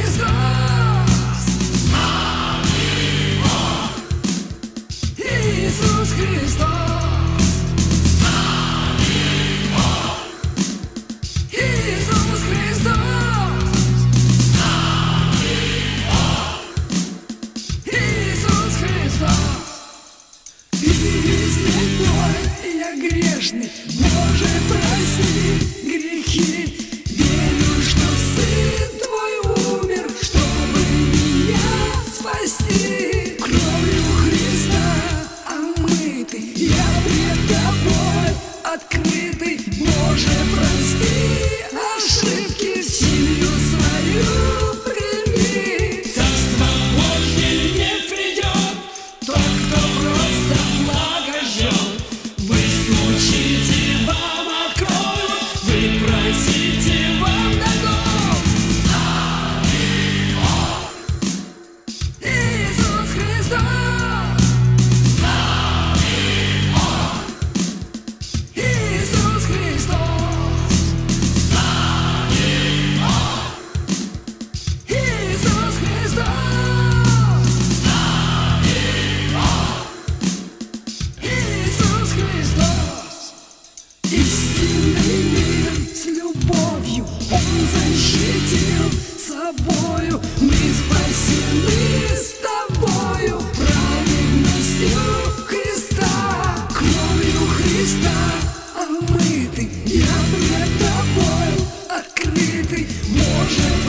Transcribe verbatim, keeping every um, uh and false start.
Иисус Христос, Иисус Христос, Иисус Христос. Ты святой, я грешный, Боже, прости грехи. Верю, что Сын Твой умер, чтобы меня спасти. Кровью Христа омытый, я пред Тобой открытый. Боже, прости ошибки, силу свою прими. Царство Божье не придет тот, кто просто благо ждет. Вы стучите, вам откроют, вы просите, вам дадут. Иисус Христос, Иисус Христос, Иисус Христос, Иисус Христос. Истинный мир с любовью Он защитил собою. Мы спасены с Тобою праведностью Христа. Кровью Христа омытый, я пред Тобой открытый. Боже,